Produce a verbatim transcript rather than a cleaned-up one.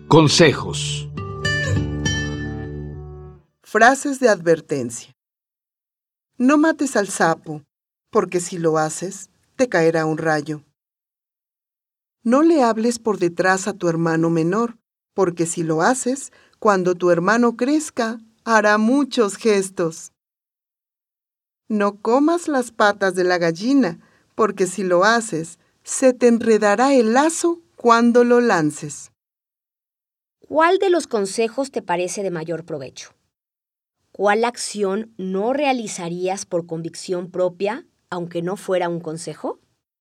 Consejos. Frases de advertencia. No mates al sapo, porque si lo haces, te caerá un rayo. No le hables por detrás a tu hermano menor, porque si lo haces, cuando tu hermano crezca, hará muchos gestos. No comas las patas de la gallina, porque si lo haces, se te enredará el lazo cuando lo lances. ¿Cuál de los consejos te parece de mayor provecho? ¿Cuál acción no realizarías por convicción propia, aunque no fuera un consejo?